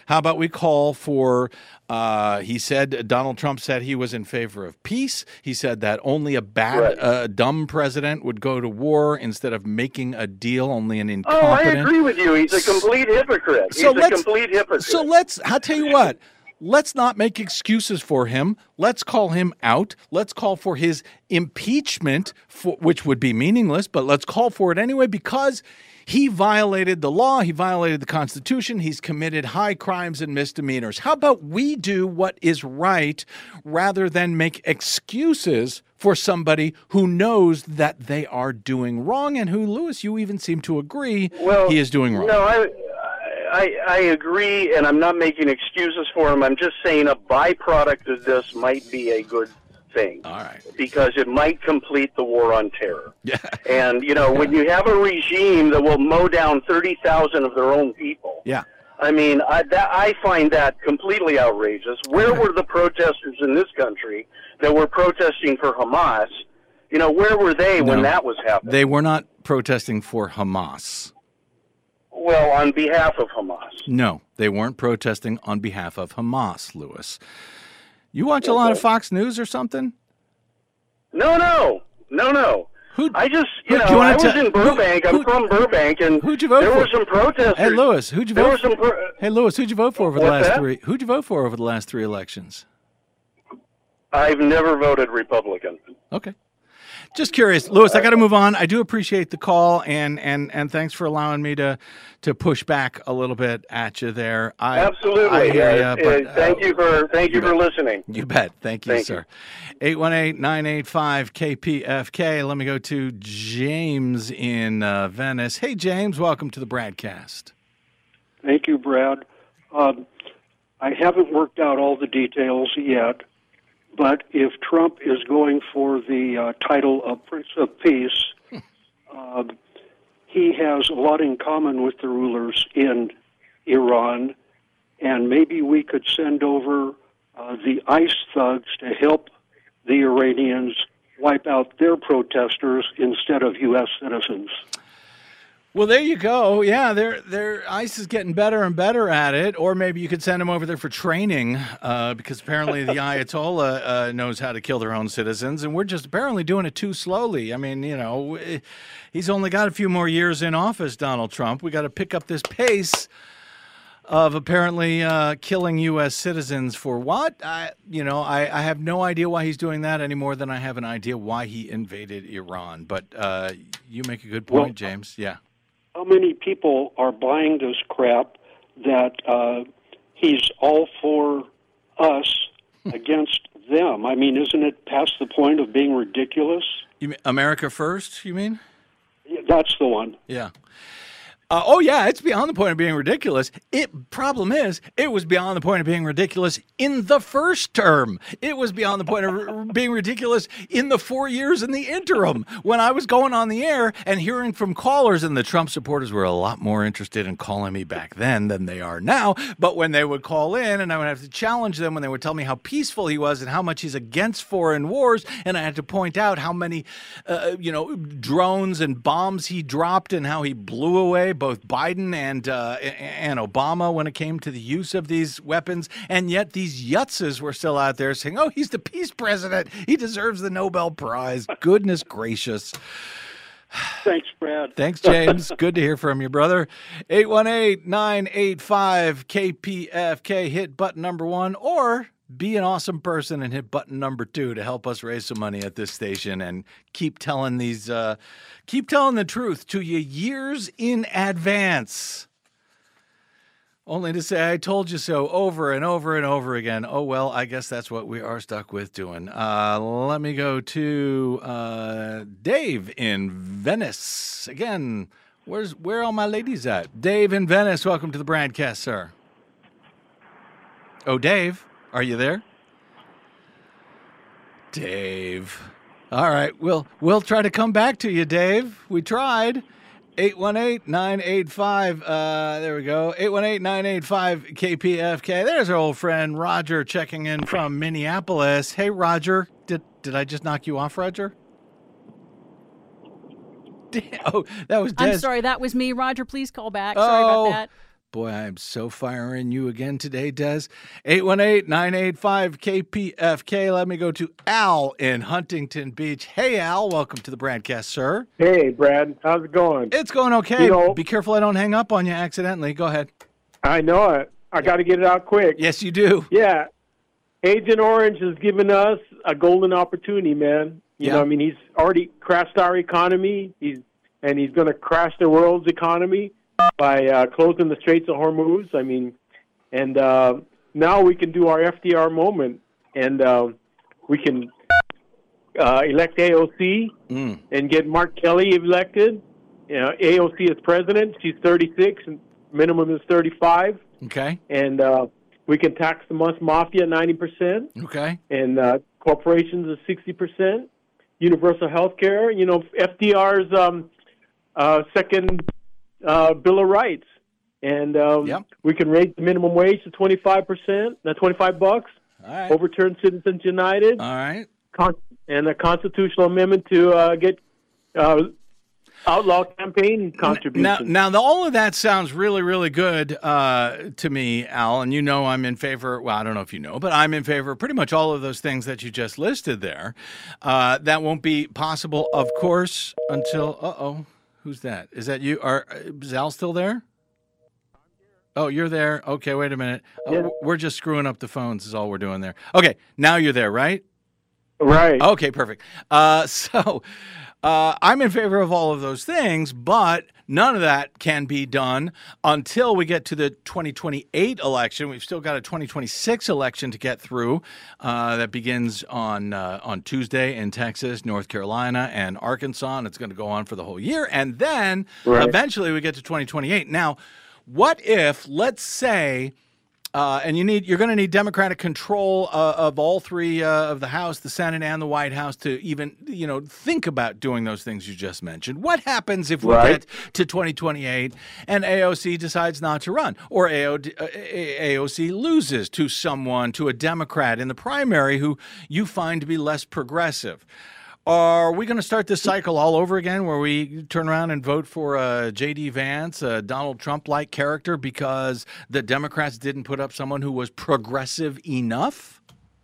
How about we call for, uh, he said, Donald Trump said he was in favor of peace. He said that only a bad, Right. uh, dumb president would go to war instead of making a deal, only an Oh, I incompetent. agree with you. He's a complete hypocrite. He's So a let's- complete hypocrite. So let's, I'll tell you what, let's not make excuses for him. Let's call him out. Let's call for his impeachment, for, which would be meaningless, but let's call for it anyway because he violated the law. He violated the Constitution. He's committed high crimes and misdemeanors. How about we do what is right rather than make excuses for somebody who knows that they are doing wrong and who, Lewis, you even seem to agree well, he is doing wrong. No, I, I, I agree, and I'm not making excuses for him. I'm just saying a byproduct of this might be a good thing. All right. Because it might complete the war on terror. Yeah. And, you know, when you have a regime that will mow down thirty thousand of their own people, Yeah. I mean, I, that, I find that completely outrageous. Where were the protesters in this country that were protesting for Hamas? You know, where were they when No. that was happening? They were not protesting for Hamas. Well, on behalf of Hamas. No, they weren't protesting on behalf of Hamas, Lewis. You watch a lot of Fox News or something? No, no, no, no. Who, I just, who- you know, do you wanna I was tell- in Burbank. who- I'm from Burbank, and who'd you vote there for? were some protesters. Hey, Lewis, who'd you there vote were for? some pro- Hey, Lewis, who'd you vote for over the What's last that? three? Who'd you vote for over the last three elections? I've never voted Republican. Okay. Just curious, Lewis. I got to move on. I do appreciate the call, and and and thanks for allowing me to to push back a little bit at you there. I, Absolutely. I hear Uh, ya, uh, but, thank uh, you for thank you, you for bet. listening. You bet. Thank you, Thank sir. eight one eight, nine eight five, K P F K. Let me go to James in uh, Venice. Hey, James, welcome to the Bradcast. Thank you, Brad. Um, I haven't worked out all the details yet, but if Trump is going for the uh, title of Prince of Peace, uh, he has a lot in common with the rulers in Iran, and maybe we could send over uh, the ICE thugs to help the Iranians wipe out their protesters instead of U S citizens. Well, there you go. Yeah, they're, they're, ICE is getting better and better at it. Or maybe you could send them over there for training uh, because apparently the Ayatollah uh, knows how to kill their own citizens. And we're just apparently doing it too slowly. I mean, you know, he's only got a few more years in office, Donald Trump. We got to pick up this pace of apparently uh, killing U S citizens for what? I, you know, I, I have no idea why he's doing that any more than I have an idea why he invaded Iran. But uh, you make a good point, Well, James. Yeah. How many people are buying this crap that uh, he's all for us against them? I mean, isn't it past the point of being ridiculous? You mean America First, you mean? Yeah, that's the one. Yeah. Uh, oh, yeah, it's beyond the point of being ridiculous. It problem is, it was beyond the point of being ridiculous in the first term. It was beyond the point of r- being ridiculous in the four years in the interim. When I was going on the air and hearing from callers, and the Trump supporters were a lot more interested in calling me back then than they are now. But when they would call in and I would have to challenge them when they would tell me how peaceful he was and how much he's against foreign wars, and I had to point out how many, uh, you know, drones and bombs he dropped and how he blew away both Biden and uh, and Obama when it came to the use of these weapons, and yet these yutzes were still out there saying, "Oh, he's the peace president. He deserves the Nobel Prize." Goodness gracious! Thanks, Brad. Thanks, James. Good to hear from you, brother. eight one eight, nine eight five, K P F K. Hit button number one, or be an awesome person and hit button number two to help us raise some money at this station and keep telling these, uh, keep telling the truth to you years in advance. Only to say I told you so over and over and over again. Oh, well, I guess that's what we are stuck with doing. Uh, let me go to uh, Dave in Venice. Again, where's where are all my ladies at? Dave in Venice, welcome to the Bradcast, sir. Oh, Dave, are you there? Dave. All right, we'll, we'll try to come back to you, Dave. We tried. eight one eight, nine eight five, uh, there we go, eight one eight, nine eight five, K P F K. There's our old friend Roger checking in from Minneapolis. Hey, Roger, did did I just knock you off, Roger? Damn. Oh, that was Des. I'm sorry, that was me. Roger, please call back. Sorry Oh, about that. Boy, I'm so firing you again today, Des. eight one eight, nine eight five, K P F K. Let me go to Al in Huntington Beach. Hey, Al. Welcome to the broadcast, sir. Hey, Brad. How's it going? It's going okay. You know, Be careful I don't hang up on you accidentally. Go ahead. I know it. I got to get it out quick. Yes, you do. Yeah. Agent Orange has given us a golden opportunity, man. You Yeah. know, I mean, he's already crashed our economy, He's and he's going to crash the world's economy by uh, closing the Straits of Hormuz. I mean, and uh, now we can do our F D R moment, and uh, we can uh, elect A O C Mm. and get Mark Kelly elected. You know, A O C is president. She's thirty-six, and minimum is thirty-five. Okay. And uh, we can tax the Mus Mafia ninety percent, Okay. and uh, corporations is sixty percent. Universal health care, you know, F D R's um, uh, second uh, Bill of Rights. And um, Yep. we can raise the minimum wage to twenty-five percent, uh, twenty-five bucks, All right. overturn Citizens United, All right. con- and a constitutional amendment to uh, get uh, outlaw campaign Now, contributions. now, the, all of that sounds really, really good uh, to me, Al. And you know I'm in favor, well, I don't know if you know, but I'm in favor of pretty much all of those things that you just listed there. Uh, that won't be possible, of course, until, uh-oh, who's that? Is that you? Are, is Al still there? Oh, you're there. Okay, wait a minute. Uh, Yeah. We're just screwing up the phones is all we're doing there. Okay, now you're there, right? Right. Okay, perfect. Uh, so uh, I'm in favor of all of those things, but none of that can be done until we get to the twenty twenty-eight election. We've still got a twenty twenty-six election to get through uh, that begins on uh, on Tuesday in Texas, North Carolina, and Arkansas, and it's going to go on for the whole year. And then Right. eventually we get to twenty twenty-eight. Now, what if, let's say, Uh, and you need you're going to need Democratic control uh, of all three uh, of the House, the Senate, and the White House to even you know think about doing those things you just mentioned. What happens if we Right. get to twenty twenty-eight and A O C decides not to run, or A O D, uh, A O C loses to someone, to a Democrat in the primary who you find to be less progressive? Are we going to start this cycle all over again where we turn around and vote for uh, J D. Vance, a Donald Trump-like character, because the Democrats didn't put up someone who was progressive enough?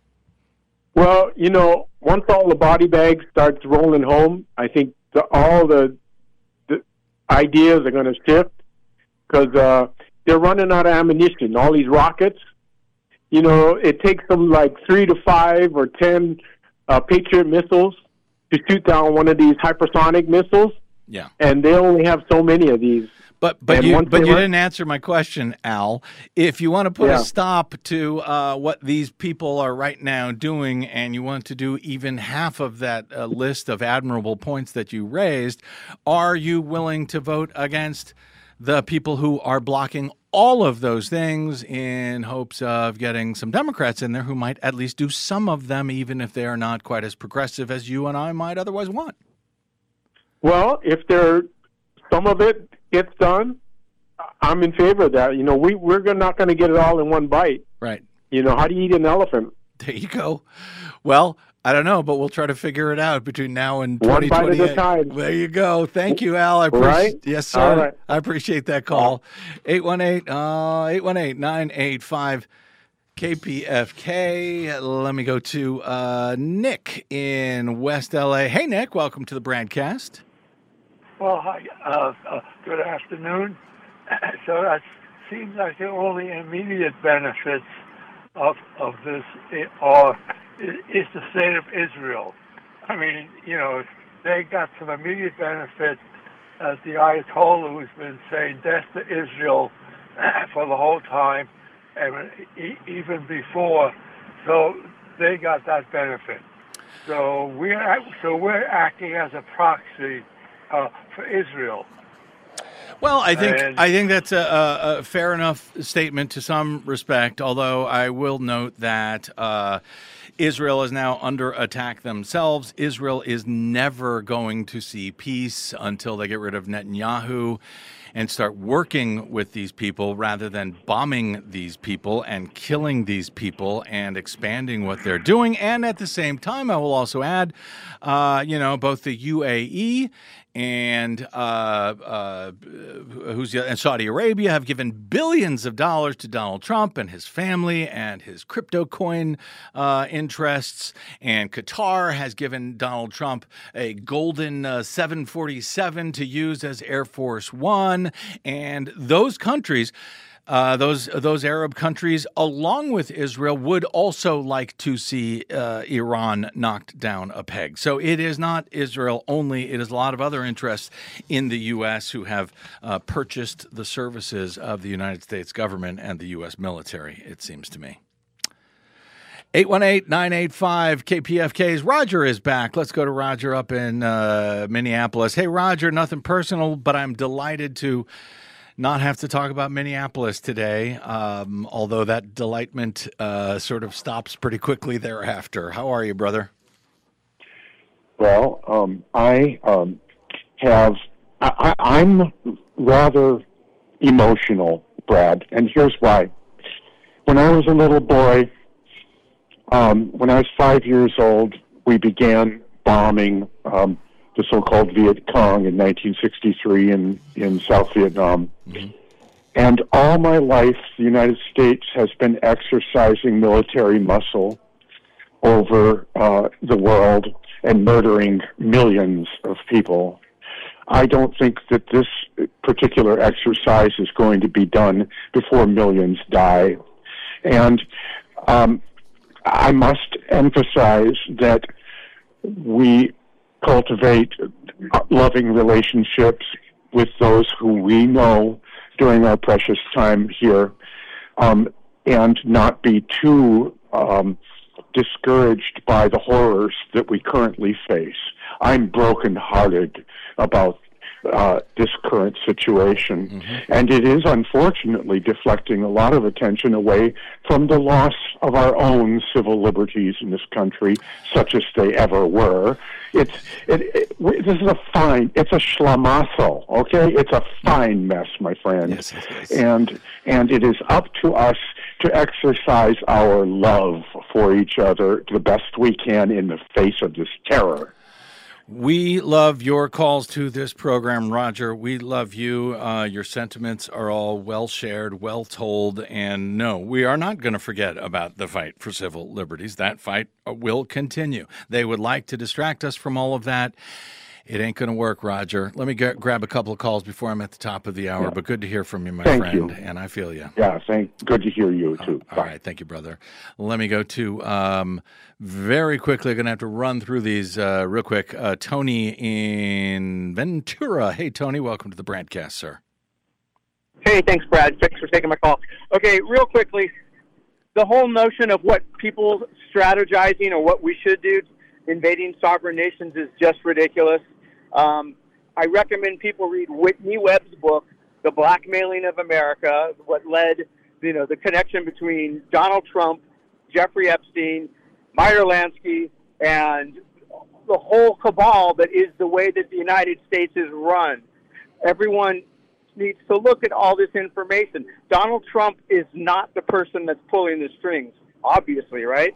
Well, you know, once all the body bags starts rolling home, I think the, all the, the ideas are going to shift because uh, they're running out of ammunition. All these rockets, you know, it takes them like three to five or ten uh, Patriot missiles to shoot down one of these hypersonic missiles, Yeah. and they only have so many of these. But but And you once but they you run- didn't answer my question, Al. If you want to put Yeah. a stop to uh, what these people are right now doing, and you want to do even half of that uh, list of admirable points that you raised, are you willing to vote against the people who are blocking all of those things in hopes of getting some Democrats in there who might at least do some of them, even if they are not quite as progressive as you and I might otherwise want? Well, if there some of it gets done, I'm in favor of that. You know, we we're gonna- not going to get it all in one bite. Right. You know, how do you eat an elephant? There you go. Well, I don't know, but we'll try to figure it out between now and One twenty bite at a twenty-eight. time. There you go. Thank you, Al. I appreciate Right? Yes, sir. All right. I appreciate that call. eight one eight, uh, eight one eight, nine eight five, K P F K. Let me go to uh, Nick in West L A. Hey, Nick. Welcome to the broadcast. Well, hi. Uh, uh, good afternoon. So that seems like the only immediate benefits of of this are is the state of Israel. I mean, you know, they got some immediate benefit as the Ayatollah who's been saying death to Israel for the whole time, and e- even before. So they got that benefit. So we're so we're acting as a proxy uh, for Israel. Well, I think And- I think that's a, a, a fair enough statement to some respect. Although I will note that uh, Israel is now under attack themselves. Israel is never going to see peace until they get rid of Netanyahu and start working with these people rather than bombing these people and killing these people and expanding what they're doing. And at the same time, I will also add, uh, you know, both the U A E and uh, uh, who's the, and Saudi Arabia have given billions of dollars to Donald Trump and his family and his crypto coin uh, interests. And Qatar has given Donald Trump a golden uh, seven forty-seven to use as Air Force One. And those countries, Uh, those those Arab countries, along with Israel, would also like to see uh, Iran knocked down a peg. So it is not Israel only. It is a lot of other interests in the U S who have uh, purchased the services of the United States government and the U S military, it seems to me. eight one eight, nine eight five, K P F Ks. Roger is back. Let's go to Roger up in uh, Minneapolis. Hey, Roger, nothing personal, but I'm delighted to not have to talk about Minneapolis today, um, although that delightment uh, sort of stops pretty quickly thereafter. How are you, brother? Well, um, I um, have, I, I'm rather emotional, Brad, and here's why. When I was a little boy, um, when I was five years old, we began bombing um, the so-called Viet Cong in nineteen sixty-three in, in South Vietnam. Mm-hmm. And all my life, the United States has been exercising military muscle over uh, the world and murdering millions of people. I don't think that this particular exercise is going to be done before millions die. And um, I must emphasize that we cultivate loving relationships with those who we know during our precious time here, um, and not be too um, discouraged by the horrors that we currently face. I'm brokenhearted about uh, this current situation, mm-hmm. and it is unfortunately deflecting a lot of attention away from the loss of our own civil liberties in this country, such as they ever were. It's it, it, this is a fine. It's a schlamassel, okay? It's a fine mess, my friend. Yes, it is. And and it is up to us to exercise our love for each other the best we can in the face of this terror. We love your calls to this program, Roger. We love you. Uh, your sentiments are all well shared, well told. And no, we are not going to forget about the fight for civil liberties. That fight will continue. They would like to distract us from all of that. It ain't going to work, Roger. Let me get, grab a couple of calls before I'm at the top of the hour, yeah. But good to hear from you, my thank friend, you. And I feel you. Yeah, thank. Good to hear you, too. Uh, all right, thank you, brother. Let me go to, um, very quickly, I'm going to have to run through these uh, real quick. Uh, Tony in Ventura. Hey, Tony, welcome to the BradCast, sir. Hey, thanks, Brad. Thanks for taking my call. Okay, real quickly, the whole notion of what people strategizing or what we should do, invading sovereign nations, is just ridiculous. Um, I recommend people read Whitney Webb's book, The Blackmailing of America, what led, you know, the connection between Donald Trump, Jeffrey Epstein, Meyer Lansky, and the whole cabal that is the way that the United States is run. Everyone needs to look at all this information. Donald Trump is not the person that's pulling the strings, obviously, right?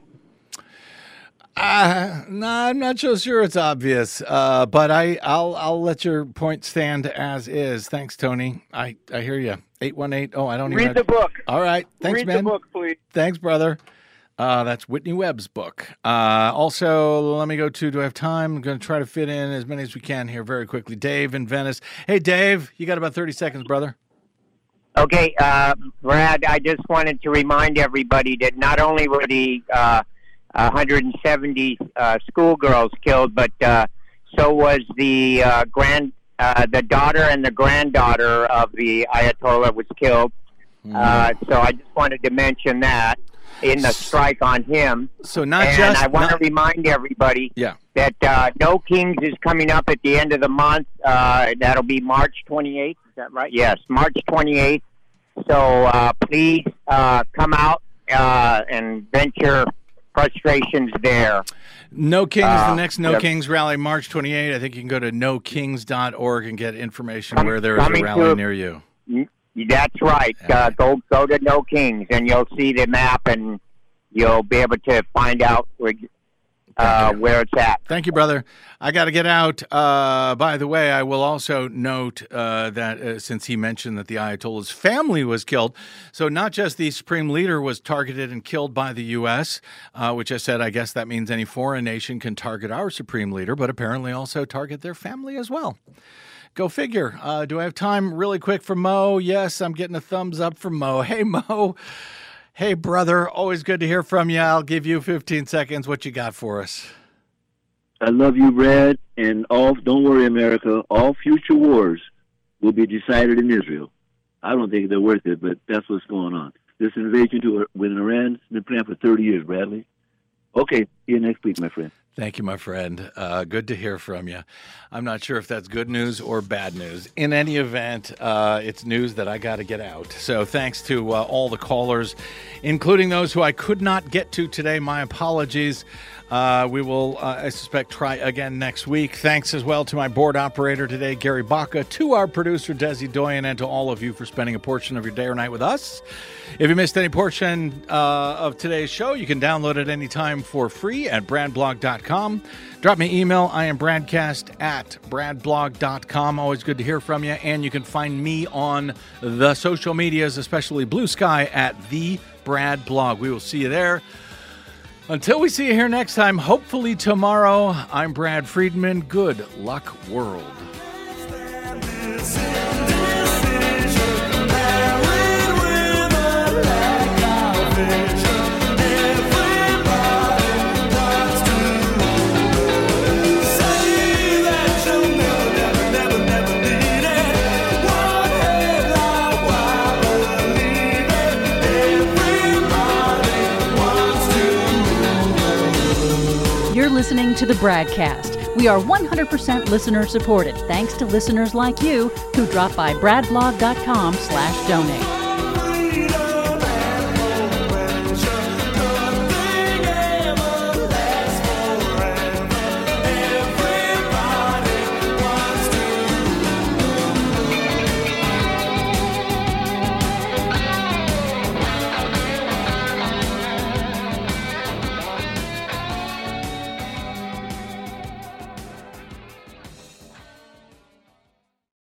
Uh, no, I'm not so sure it's obvious, uh, but I, I'll I'll let your point stand as is. Thanks, Tony. I, I hear you. eight one eight. Oh, I don't even Read the book. All right. Thanks, Read man. the book, please. Thanks, brother. Uh, that's Whitney Webb's book. Uh, also, let me go to, do I have time? I'm going to try to fit in as many as we can here very quickly. Dave in Venice. Hey, Dave, you got about thirty seconds, brother. Okay, uh, Brad, I just wanted to remind everybody that not only were the uh, one hundred seventy uh, schoolgirls killed, but uh, so was the uh, grand, uh, the daughter and the granddaughter of the Ayatollah was killed. Mm. Uh, so I just wanted to mention that in the strike on him. So not and just. I want not, to remind everybody yeah. that uh, No Kings is coming up at the end of the month. Uh, that'll be March twenty-eighth. Is that right? Yes, March twenty-eighth. So uh, please uh, come out uh, and vent your frustrations there. No Kings, uh, the next No yep. Kings rally, March twenty-eighth. I think you can go to no kings dot org and get information Come, where there is a rally to, near you. That's right. Yeah. Uh, go go to No Kings, and you'll see the map, and you'll be able to find out where, uh, where it's at. Thank you, brother. I got to get out. Uh, by the way, I will also note uh, that uh, since he mentioned that the Ayatollah's family was killed, so not just the supreme leader was targeted and killed by the U S, uh, which I said, I guess that means any foreign nation can target our supreme leader, but apparently also target their family as well. Go figure. Uh, do I have time really quick for Mo? Yes, I'm getting a thumbs up from Mo. Hey, Mo. Hey, brother. Always good to hear from you. I'll give you fifteen seconds. What you got for us? I love you, Brad, and all. Don't worry, America. All future wars will be decided in Israel. I don't think they're worth it, but that's what's going on. This invasion to with Iran's been planned for thirty years, Bradley. Okay, see you next week, my friend. Thank you, my friend. Uh, good to hear from you. I'm not sure if that's good news or bad news. In any event, uh, it's news that I got to get out. So thanks to uh, all the callers, including those who I could not get to today. My apologies. Uh, we will, uh, I suspect, try again next week. Thanks as well to my board operator today, Gary Baca, to our producer, Desi Doyen, and to all of you for spending a portion of your day or night with us. If you missed any portion uh, of today's show, you can download it anytime for free at brad blog dot com. Drop me an email. I am bradcast at brad blog dot com. Always good to hear from you. And you can find me on the social medias, especially Blue Sky, at The Brad Blog. We will see you there. Until we see you here next time, hopefully tomorrow, I'm Brad Friedman. Good luck, world. Listening to the Bradcast. We are one hundred percent listener supported, thanks to listeners like you who drop by brad blog dot com slash donate.